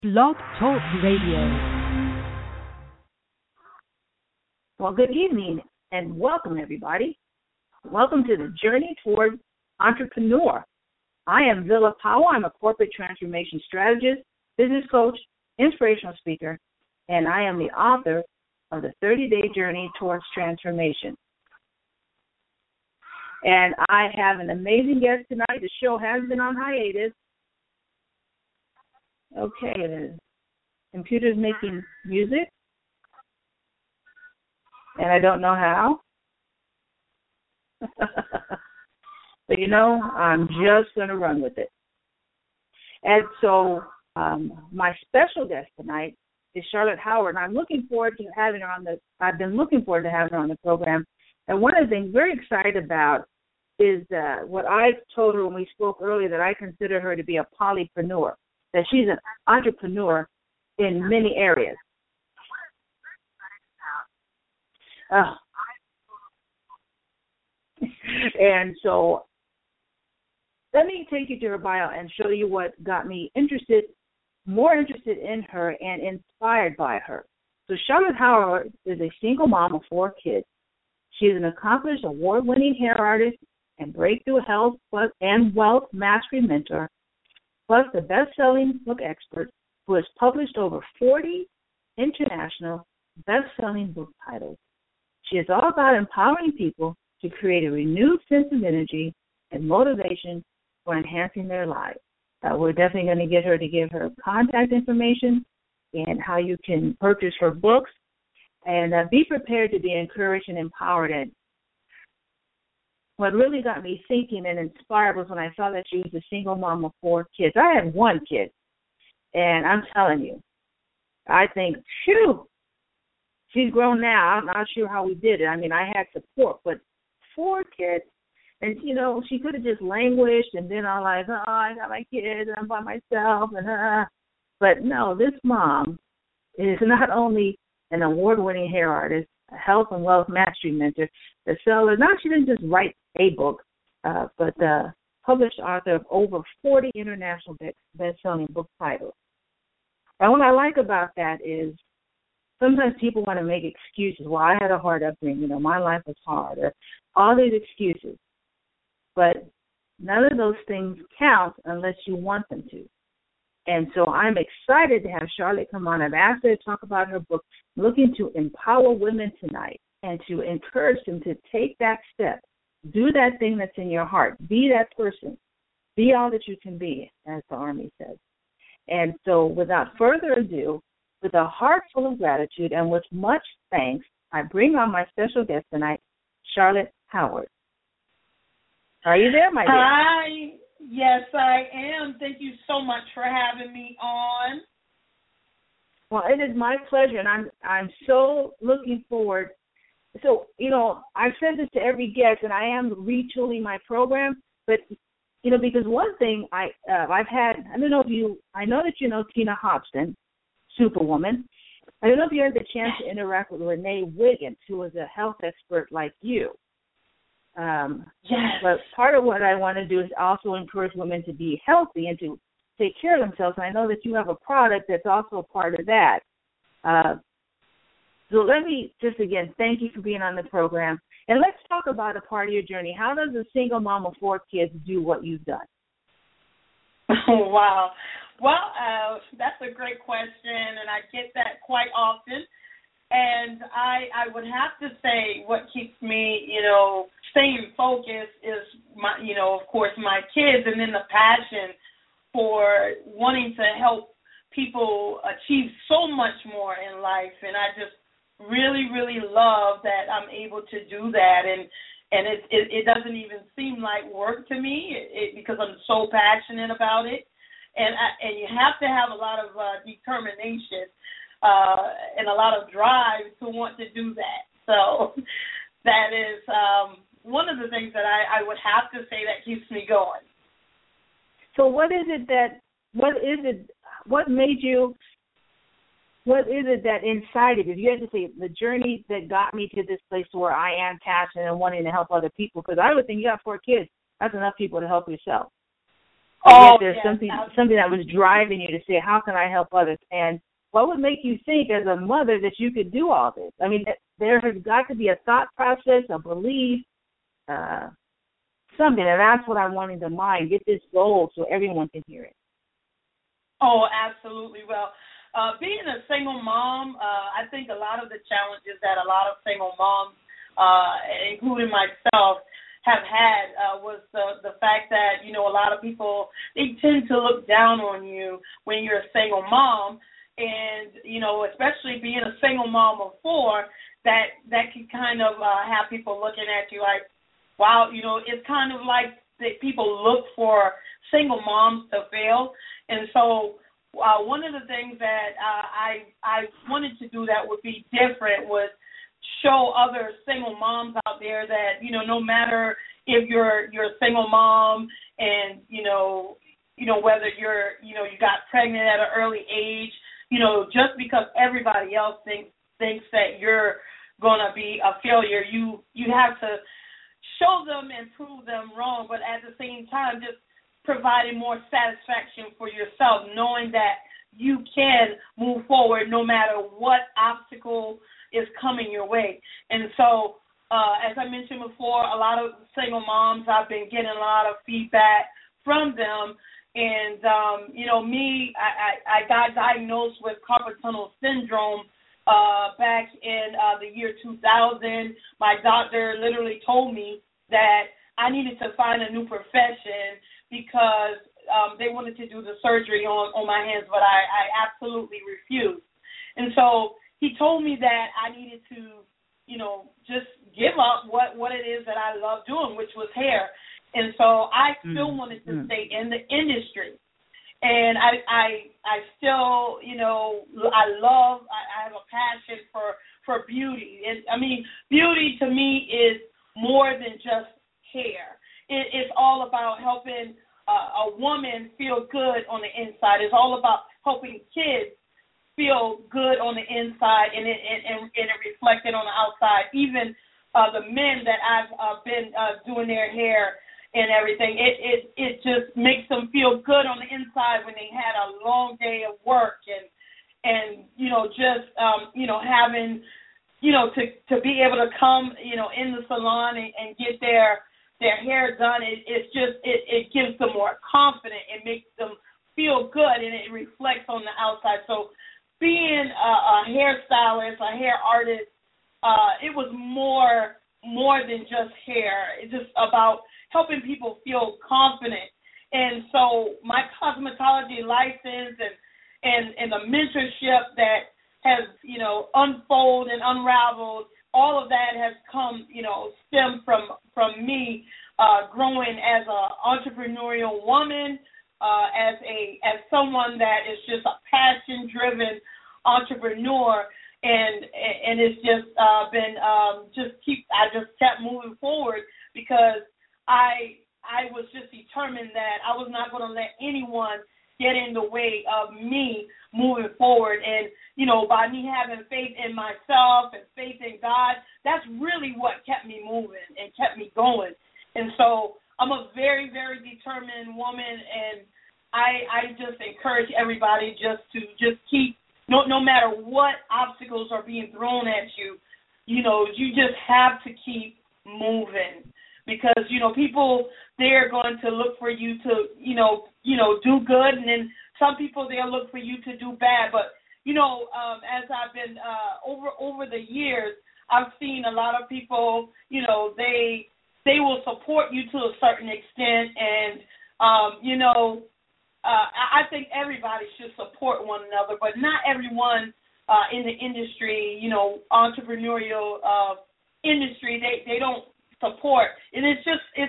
Blog Talk Radio. Well, good evening and welcome, everybody. Welcome to the Journey Toward Entrepreneur. I am Villa Powell. I'm a corporate transformation strategist, business coach, inspirational speaker, and I am the author of the 30-Day Journey Towards Transformation. And I have an amazing guest tonight. The show has been on hiatus. Okay, the computer's making music, and I don't know how. But, I'm just going to run with it. And so my special guest tonight is Charlotte Howard, and I'm looking forward to having her on I've been looking forward to having her on the program. And one of the things I'm very excited about is what I told her when we spoke earlier, that I consider her to be a polypreneur, that she's an entrepreneur in many areas. And so let me take you to her bio and show you what got me more interested in her and inspired by her. So Charlotte Howard is a single mom of 4 kids. She is an accomplished, award-winning hair artist and breakthrough health and wealth mastery mentor, plus the best-selling book expert who has published over 40 international best-selling book titles. She is all about empowering people to create a renewed sense of energy and motivation for enhancing their lives. We're definitely going to get her to give her contact information and how you can purchase her books, and be prepared to be encouraged and empowered. And what really got me thinking and inspired was when I saw that she was a single mom of 4 kids. I had 1 kid, and I'm telling you, I think, phew, she's grown now. I'm not sure how we did it. I mean, I had support, but 4 kids, and, she could have just languished and been all like, oh, I got my kids, and I'm by myself, but no, this mom is not only an award-winning hair artist, a health and wealth mastery mentor, the seller. Now, she didn't just write a book, but the published author of over 40 international best-selling book titles. And what I like about that is sometimes people want to make excuses. Well, I had a hard upbringing, my life was hard, or all these excuses. But none of those things count unless you want them to. And so I'm excited to have Charlotte come on. I've asked her to talk about her book, looking to empower women tonight and to encourage them to take that step. Do that thing that's in your heart. Be that person. Be all that you can be, as the Army says. And so without further ado, with a heart full of gratitude and with much thanks, I bring on my special guest tonight, Charlotte Howard. Are you there, my dear? Hi. Yes, I am. Thank you so much for having me on. Well, it is my pleasure, and I'm so looking forward. So, I've said this to every guest, and I am retooling my program, but, because one thing I've had, I know that you know Tina Hobson, Superwoman. I don't know if you had the chance to interact with Renee Wiggins, who is a health expert like you. Yes. But part of what I want to do is also encourage women to be healthy and to take care of themselves. And I know that you have a product that's also part of that. So let me just, again, thank you for being on the program. And let's talk about a part of your journey. How does a single mom of 4 kids do what you've done? Oh, wow. Well, that's a great question, and I get that quite often. And I would have to say what keeps me, staying focused is, of course, my kids, and then the passion for wanting to help people achieve so much more in life. And I just really, really love that I'm able to do that. And it doesn't even seem like work to me because I'm so passionate about it. And you have to have a lot of determination and a lot of drive to want to do that. So that is one of the things that I would have to say that keeps me going. So what is it that incited you? You had to say the journey that got me to this place where I am passionate and wanting to help other people, because I would think you got 4 kids. That's enough people to help yourself. Or yet there's yes, something that was driving you to say, how can I help others? And what would make you think as a mother that you could do all this? I mean, there has got to be a thought process, a belief, something. And that's what I'm wanting to mine, get this gold so everyone can hear it. Oh, absolutely. Well, being a single mom, I think a lot of the challenges that a lot of single moms, including myself, have had was the fact that, you know, a lot of people, they tend to look down on you when you're a single mom. And, you know, especially being a single mom of 4, that can kind of have people looking at you like, wow, you know, it's kind of like that people look for single moms to fail. And so one of the things that I wanted to do that would be different was show other single moms out there that, you know, no matter if you're a single mom and, you know, whether you got pregnant at an early age, you know, just because everybody else thinks that you're going to be a failure, you have to show them and prove them wrong, but at the same time just providing more satisfaction for yourself, knowing that you can move forward no matter what obstacle is coming your way. And so, as I mentioned before, a lot of single moms, I've been getting a lot of feedback from them. And, you know, me, I got diagnosed with carpal tunnel syndrome back in the year 2000. My doctor literally told me that I needed to find a new profession because they wanted to do the surgery on my hands, but I absolutely refused. And so he told me that I needed to, you know, just give up what it is that I love doing, which was hair. And so I still wanted to stay in the industry. And I still, you know, I have a passion for beauty. And I mean, beauty to me is more than just hair. It's all about helping a woman feel good on the inside. It's all about helping kids feel good on the inside and it reflected on the outside. Even the men that I've been doing their hair and everything, it just makes them feel good on the inside when they had a long day of work and you know, just you know, having, you know, to be able to come, you know, in the salon and get their hair done. It gives them more confidence. It makes them feel good and it reflects on the outside. So being a hairstylist, a hair artist, it was more than just hair. It's just about helping people feel confident. And so my cosmetology license and the mentorship that has, you know, unfolded and unraveled, all of that has come, you know, stemmed from me growing as an entrepreneurial woman, as someone that is just a passion-driven entrepreneur, and it's just been I just kept moving forward because I was just determined that I was not going to let anyone get in the way of me moving forward. And, you know, by me having faith in myself and faith in God, that's really what kept me moving and kept me going. And so I'm a very, very determined woman, and I just encourage everybody just to keep, no matter what obstacles are being thrown at you, you know, you just have to keep moving. Because, you know, people, they're going to look for you to, you know, do good, and then some people, they'll look for you to do bad. But, you know, as I've been over the years, I've seen a lot of people, you know, they will support you to a certain extent, and, you know, I think everybody should support one another, but not everyone in the industry, you know, entrepreneurial industry, they don't support. And it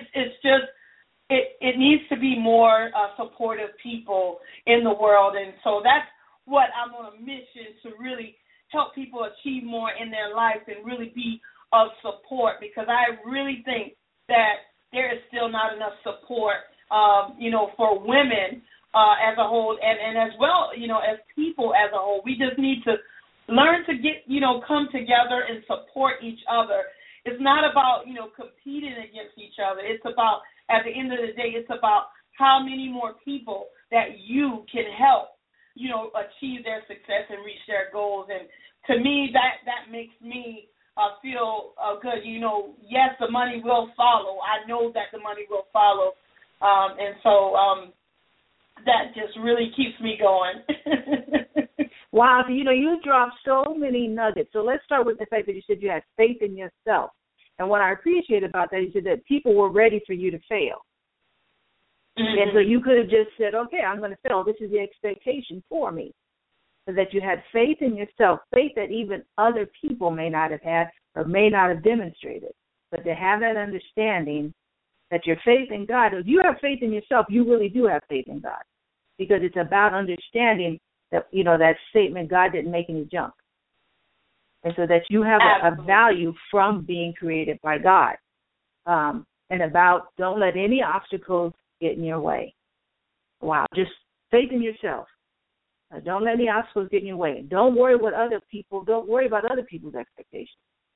needs to be more supportive people in the world. And so that's what I'm on a mission to really help people achieve more in their life and really be of support, because I really think that there is still not enough support, you know, for women as a whole, and as well, you know, as people as a whole. We just need to learn to come together and support each other. It's not about, you know, competing against each other. It's about, at the end of the day, it's about how many more people that you can help, achieve their success and reach their goals. And to me, that makes me feel good. Yes, the money will follow. I know that the money will follow. And so that just really keeps me going. Wow, you dropped so many nuggets. So let's start with the fact that you said you had faith in yourself. And what I appreciate about that, you said that people were ready for you to fail. Mm-hmm. And so you could have just said, okay, I'm going to fail. This is the expectation for me. So that you had faith in yourself, faith that even other people may not have had or may not have demonstrated. But to have that understanding that your faith in God, if you have faith in yourself, you really do have faith in God. Because it's about understanding that, that statement, God didn't make any junk. And so that you have a value from being created by God. And about don't let any obstacles get in your way. Wow, just faith in yourself. Don't let any obstacles get in your way. Don't worry about other people's expectations.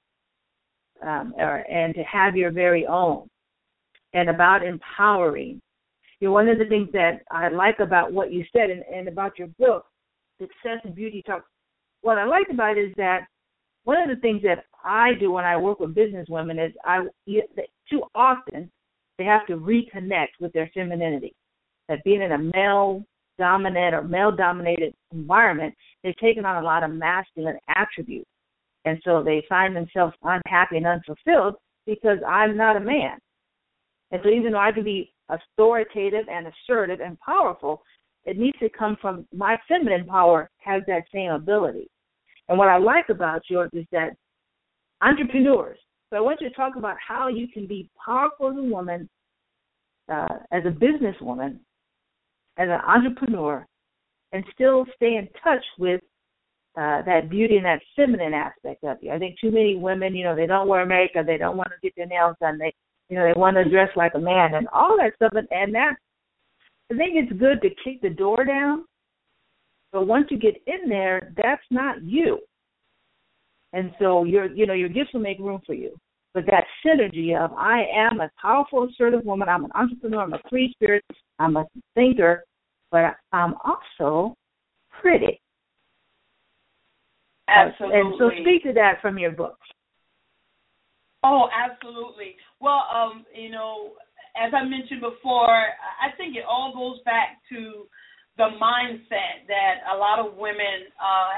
And to have your very own. And about empowering. One of the things that I like about what you said and about your book, Success and Beauty Talk, what I like about it is that one of the things that I do when I work with business women is too often they have to reconnect with their femininity. That being in a male-dominant or male-dominated environment, they've taken on a lot of masculine attributes. And so they find themselves unhappy and unfulfilled because I'm not a man. And so even though I can be authoritative and assertive and powerful, it needs to come from my feminine power has that same ability. And what I like about yours is that entrepreneurs. So I want you to talk about how you can be powerful as a woman, as a businesswoman, as an entrepreneur, and still stay in touch with that beauty and that feminine aspect of you. I think too many women, they don't wear makeup, they don't want to get their nails done, they want to dress like a man and all that stuff. And that, I think it's good to kick the door down, but once you get in there, that's not you. And so your gifts will make room for you. But that synergy of I am a powerful, assertive woman, I'm an entrepreneur, I'm a free spirit, I'm a thinker, but I'm also pretty. Absolutely. And so speak to that from your book. Oh, absolutely. Well, as I mentioned before, I think it all goes back to the mindset that a lot of women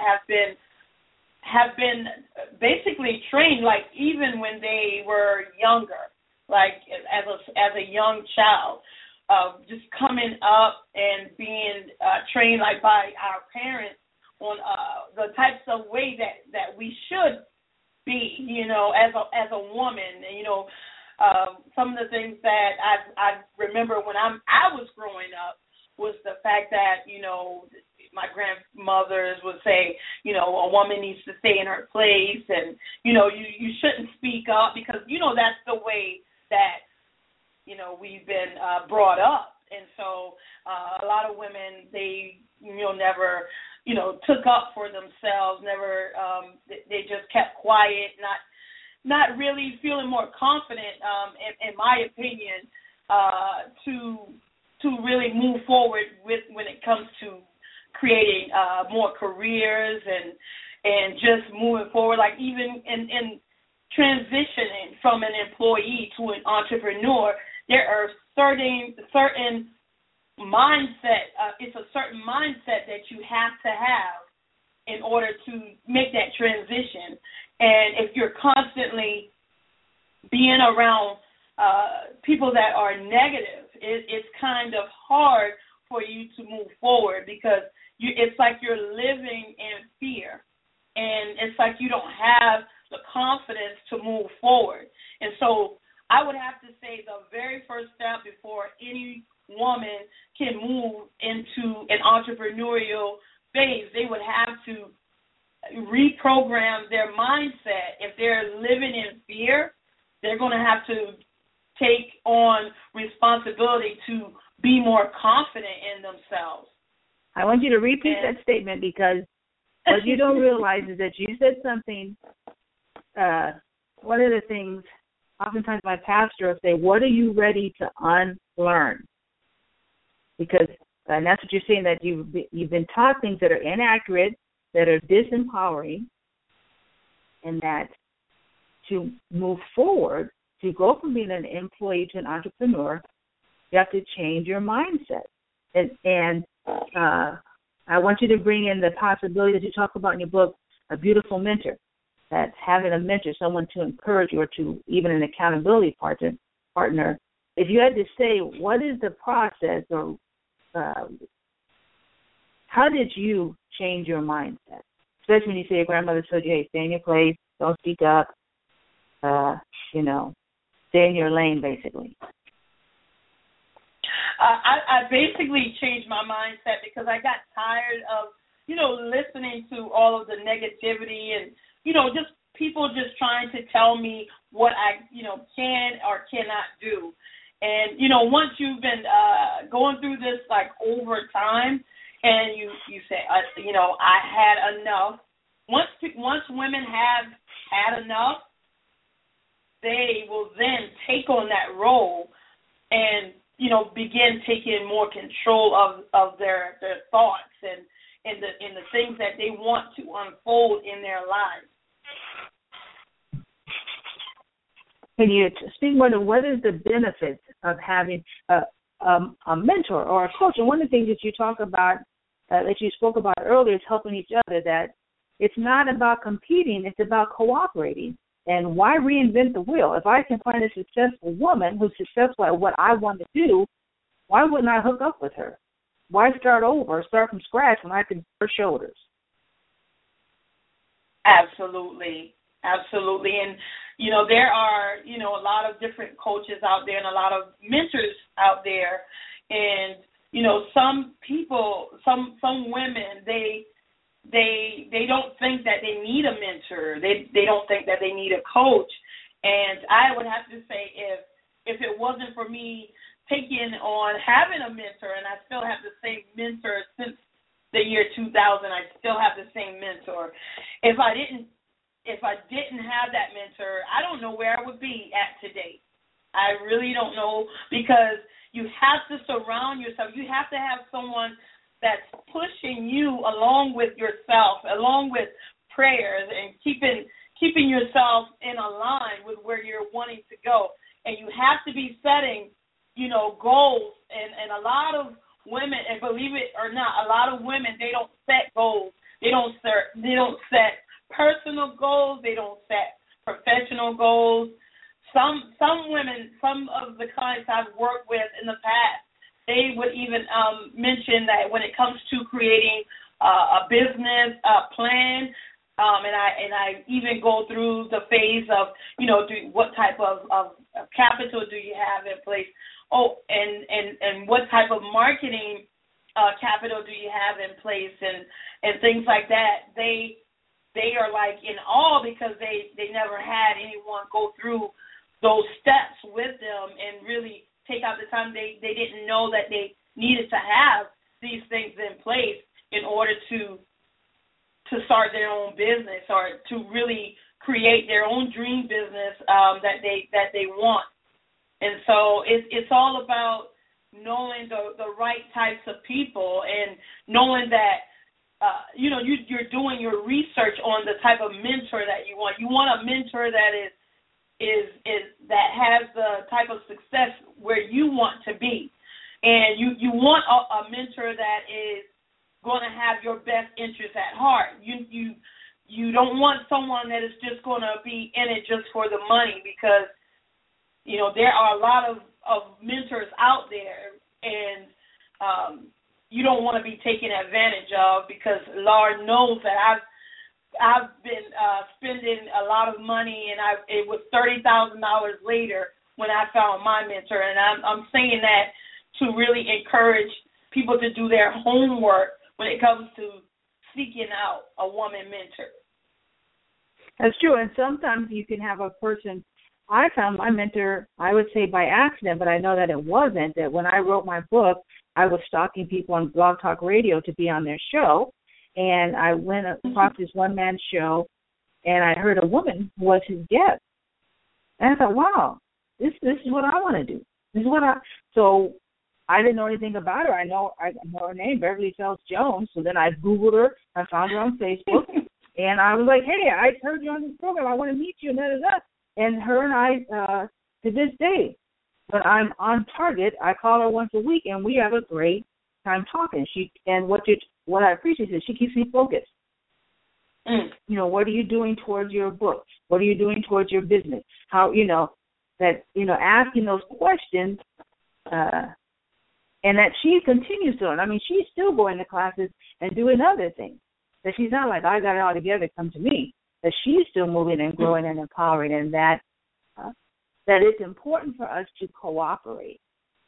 have been basically trained, like even when they were younger, like as a young child, just coming up and being trained like by our parents on the types of way that we should be, as a woman. Some of the things that I remember when I was growing up was the fact that, my grandmothers would say, a woman needs to stay in her place and, you shouldn't speak up because, that's the way that, we've been brought up. And so a lot of women, they, never, took up for themselves, never, they just kept quiet, not really feeling more confident, in my opinion, to really move forward when it comes to creating more careers and just moving forward, like even in transitioning from an employee to an entrepreneur, there are certain mindset. It's a certain mindset that you have to have in order to make that transition. And if you're constantly being around people that are negative, it's kind of hard for you to move forward because it's like you're living in fear. And it's like you don't have the confidence to move forward. And so I would have to say the very first step before any woman can move into an entrepreneurial phase, they would have to reprogram their mindset. If they're living in fear, they're going to have to take on responsibility to be more confident in themselves. I want you to repeat that statement because what you don't realize is that you said something, one of the things, oftentimes my pastor will say, what are you ready to unlearn? because and that's what you're saying, that you've been taught things that are inaccurate, that are disempowering, and that to move forward, to go from being an employee to an entrepreneur, you have to change your mindset. And I want you to bring in the possibility that you talk about in your book, a beautiful mentor. That's having a mentor, someone to encourage you, or to even an accountability partner. If you had to say, what is the process, or how did you change your mindset? Especially when you say your grandmother told you, hey, stay in your place, don't speak up, stay in your lane, basically. I basically changed my mindset because I got tired of, listening to all of the negativity and, just people just trying to tell me what I, can or cannot do. And, once you've been going through this, like, over time, and you say, I had enough. Once women have had enough, they will then take on that role and, begin taking more control of their thoughts and the things that they want to unfold in their lives. Can you speak more to what is the benefits of having a mentor or a coach? And one of the things that you talk about, that you spoke about earlier, is helping each other, that it's not about competing, it's about cooperating. And why reinvent the wheel? If I can find a successful woman who's successful at what I want to do, why wouldn't I hook up with her? Why start from scratch when I can her shoulders? Absolutely. And, there are, a lot of different coaches out there and a lot of mentors out there. And, some people, some women, they don't think that they need a mentor. They don't think that they need a coach. And I would have to say, if it wasn't for me taking on having a mentor, and I still have the same mentor since the year 2000, I still have the same mentor. If I didn't have that mentor, I don't know where I would be at today. I really don't know, because you have to surround yourself. You have to have someone that's pushing you along with yourself, along with prayers, and keeping yourself in a line with where you're wanting to go. And you have to be setting, goals. And a lot of women, and believe it or not, a lot of women, they don't set goals. They don't set personal goals. They don't set professional goals. Some women, some of the clients I've worked with in the past, they would even mention that when it comes to creating a business plan, and I even go through the phase of, what type of capital do you have in place? Oh, and what type of marketing capital do you have in place, and things like that. They are like in awe, because they never had anyone go through those steps with them and really take out the time. They didn't know that they needed to have these things in place in order to start their own business, or to really create their own dream business that they want. And so it's all about knowing the right types of people, and knowing that you're doing your research on the type of mentor that you want. You want a mentor that is that has the type of success where you want to be, and you want a mentor that is going to have your best interest at heart. You don't want someone that is just going to be in it just for the money, because there are a lot of mentors out there, and you don't want to be taken advantage of, because Lord knows that I've been spending a lot of money, and it was $30,000 later when I found my mentor. And I'm saying that to really encourage people to do their homework when it comes to seeking out a woman mentor. That's true. And sometimes you can have a person. I found my mentor, I would say by accident, but I know that it wasn't, that when I wrote my book, I was stalking people on Blog Talk Radio to be on their show. And I went across this one-man show, and I heard a woman who was his guest. And I thought, wow, this is what I want to do. So I didn't know anything about her. I know her name, Beverly Fells Jones. So then I Googled her. I found her on Facebook. And I was like, hey, I heard you on this program. I want to meet you. And her and I, to this day, when I'm on target, I call her once a week, and we have a great time talking. What I appreciate is she keeps me focused. You know, what are you doing towards your book? What are you doing towards your business? How, asking those questions, and that she continues to learn. I mean, she's still going to classes and doing other things. That she's not like, I got it all together, come to me. That she's still moving and growing and empowering, and that it's important for us to cooperate.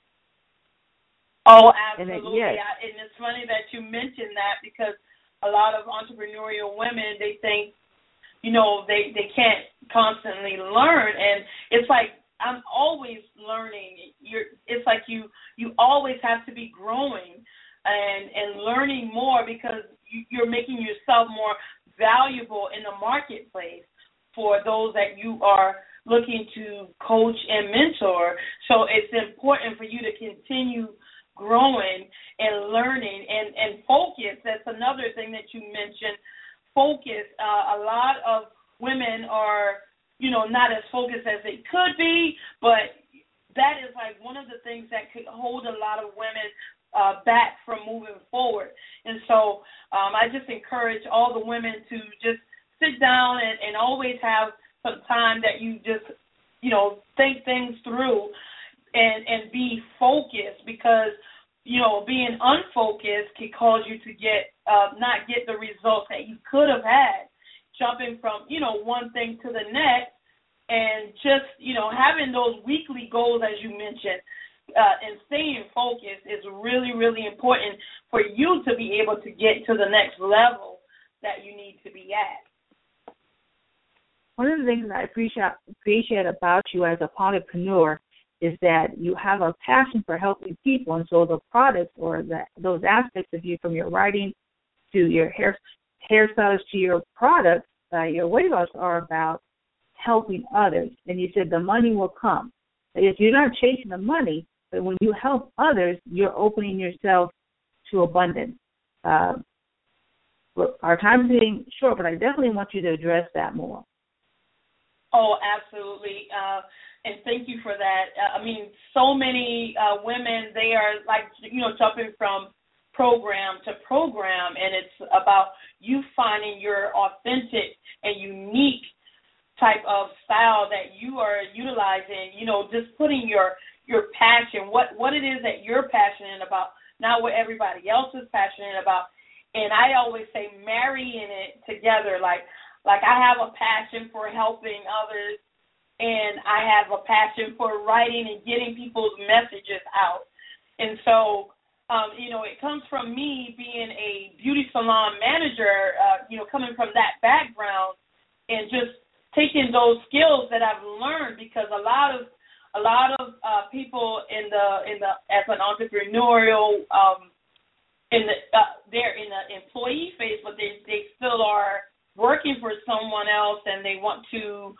Oh, absolutely. Yes. And it's funny that you mentioned that, because a lot of entrepreneurial women, they think, they can't constantly learn. And it's like, I'm always learning. It's like you always have to be growing and learning more, because you're making yourself more valuable in the marketplace for those that you are looking to coach and mentor. So it's important for you to continue growing and learning and focus. That's another thing that you mentioned, focus. A lot of women are, not as focused as they could be, but that is like one of the things that could hold a lot of women back from moving forward. And so I just encourage all the women to just sit down and always have some time that you just, think things through and be focused, because, being unfocused can cause you to not get the results that you could have had, jumping from, one thing to the next, and just, having those weekly goals, as you mentioned, and staying focused is really, really important for you to be able to get to the next level that you need to be at. One of the things that I appreciate about you as a entrepreneur is that you have a passion for helping people, and so the products or those aspects of you, from your writing to your hairstyles to your products, your weight loss, are about helping others. And you said the money will come. If you're not chasing the money, but when you help others, you're opening yourself to abundance. Our time is getting short, but I definitely want you to address that more. Oh, absolutely. And thank you for that. So many women, they are like, jumping from program to program, and it's about you finding your authentic and unique type of style that you are utilizing, just putting your passion, what it is that you're passionate about, not what everybody else is passionate about. And I always say marrying it together, like I have a passion for helping others, and I have a passion for writing and getting people's messages out. And so, it comes from me being a beauty salon manager, coming from that background, and just taking those skills that I've learned, because a lot of people in the as an entrepreneurial they're in the employee phase, but they still are working for someone else, and they want to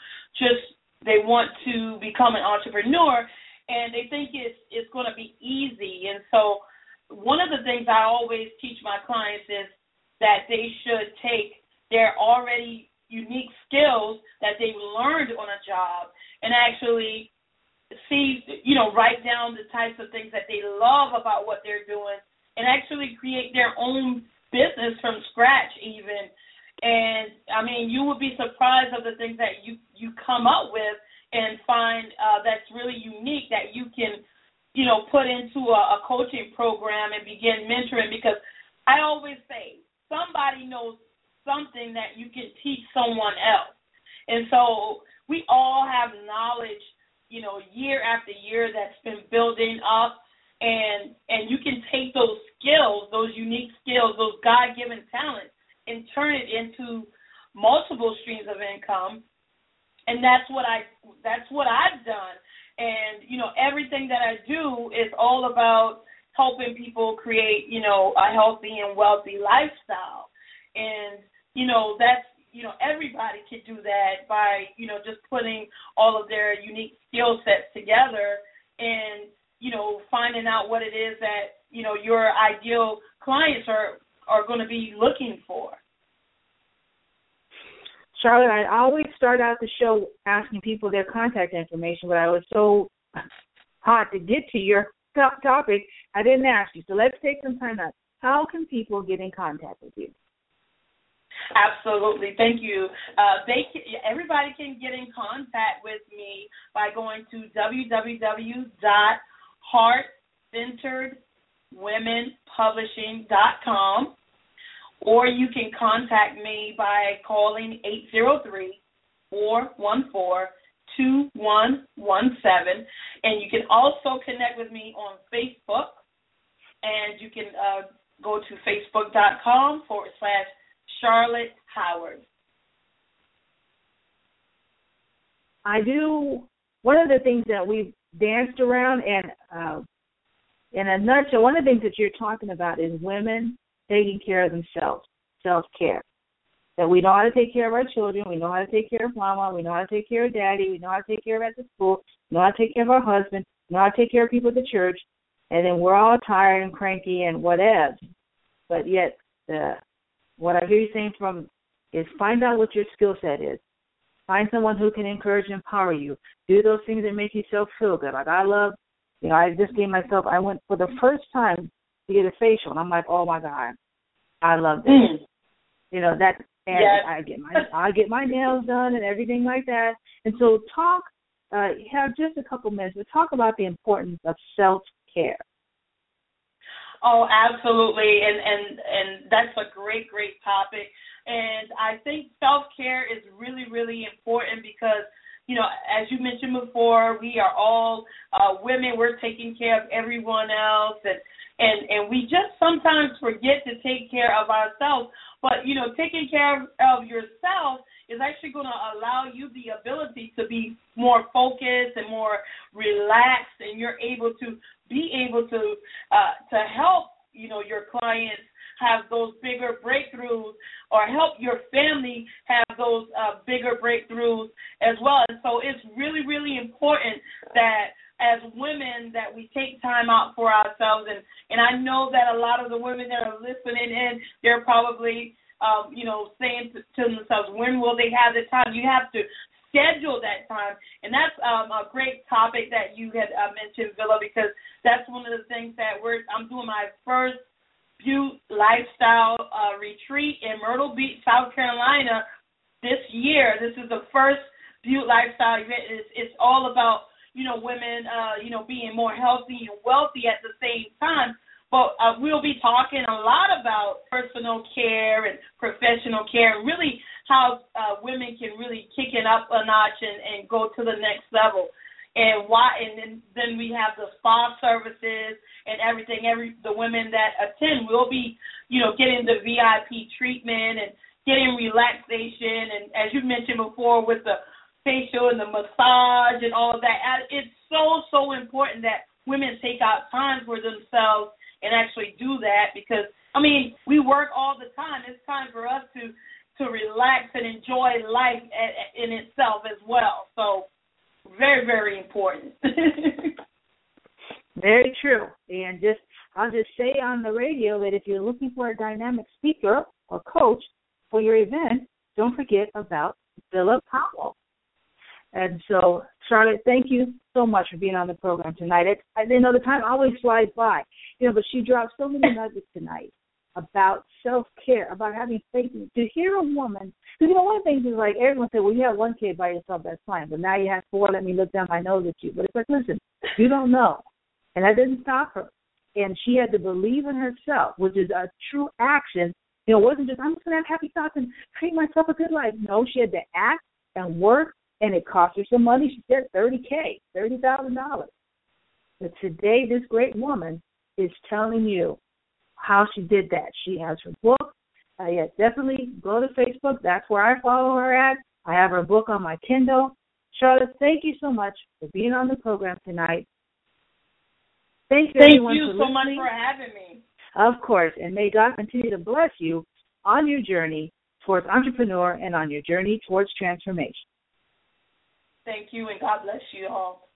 become an entrepreneur, and they think it's going to be easy. And so one of the things I always teach my clients is that they should take their already unique skills that they've learned on a job and actually write down the types of things that they love about what they're doing, and actually create their own business from scratch even. And, you would be surprised of the things that you come up with and find that's really unique that you can, put into a coaching program and begin mentoring, because I always say somebody knows something that you can teach someone else. And so we all have knowledge, year after year that's been building up, and you can take those skills, those unique skills, those God-given talents, and turn it into multiple streams of income. And that's what I've done. And, everything that I do is all about helping people create, a healthy and wealthy lifestyle. And, that's, everybody can do that by, just putting all of their unique skill sets together and finding out what it is that, your ideal clients are going to be looking for. Charlotte, I always start out the show asking people their contact information, but I was so hot to get to your topic, I didn't ask you. So let's take some time out. How can people get in contact with you? Absolutely. Thank you. Everybody can get in contact with me by going to www.heartcenteredwomenpublishing.com, or you can contact me by calling 803-414-2117, and you can also connect with me on Facebook, and you can go to facebook.com/Charlotte Howard. I do. One of the things that we've danced around, and in a nutshell, one of the things that you're talking about is women taking care of themselves, self-care. That we know how to take care of our children, we know how to take care of mama, we know how to take care of daddy, we know how to take care of at the school, we know how to take care of our husband, we know how to take care of people at the church, and then we're all tired and cranky and whatever. But yet, what I hear you saying is find out what your skill set is. Find someone who can encourage and empower you. Do those things that make yourself feel good. Like I love, I just gave myself, I went for the first time to get a facial, and I'm like, oh my God, I love this. That, and yes. I get my nails done and everything like that. And so have just a couple minutes, but talk about the importance of self-care. Oh, absolutely, and that's a great topic. And I think self-care is really, really important because, as you mentioned before, we are all women. We're taking care of everyone else, and we just sometimes forget to take care of ourselves. But, taking care of yourself is actually going to allow you the ability to be more focused and more relaxed, and you're able to help, your clients have those bigger breakthroughs, or help your family have those bigger breakthroughs as well. And so it's really, really important that as women that we take time out for ourselves. And I know that a lot of the women that are listening in, they're probably, saying to themselves, when will they have the time? You have to schedule that time. And that's a great topic that you had mentioned, Villa, because that's one of the things that I'm doing my first Butte Lifestyle retreat in Myrtle Beach, South Carolina this year. This is the first Butte Lifestyle event. It's all about, women, being more healthy and wealthy at the same time. But we'll be talking a lot about personal care and professional care, and really how women can really kick it up a notch and go to the next level. And then we have the spa services and everything. The women that attend will be, getting the VIP treatment and getting relaxation. And as you mentioned before, with the facial and the massage and all of that, it's so important that women take out time for themselves and actually do that, because we work all the time. It's time for us to relax and enjoy life in itself as well. So very, very important. Very true. And I'll just say on the radio that if you're looking for a dynamic speaker or coach for your event, don't forget about Villa Powell. And so, Charlotte, thank you so much for being on the program tonight. I know the time always flies by, but she dropped so many nuggets tonight about self-care, about having faith. To hear a woman, because, one of the things is like everyone said, well, you have one kid by yourself, that's fine, but now you have 4, let me look down my nose at you. But it's like, listen, you don't know. And that didn't stop her. And she had to believe in herself, which is a true action. It wasn't just, I'm just going to have happy thoughts and treat myself a good life. No, she had to act and work, and it cost her some money. She said $30,000. But today, this great woman is telling you how she did that. She has her book. Yes, definitely go to Facebook. That's where I follow her at. I have her book on my Kindle. Charlotte, thank you so much for being on the program tonight. Thank you so much for having me. Of course, and may God continue to bless you on your journey towards entrepreneur and on your journey towards transformation. Thank you, and God bless you all.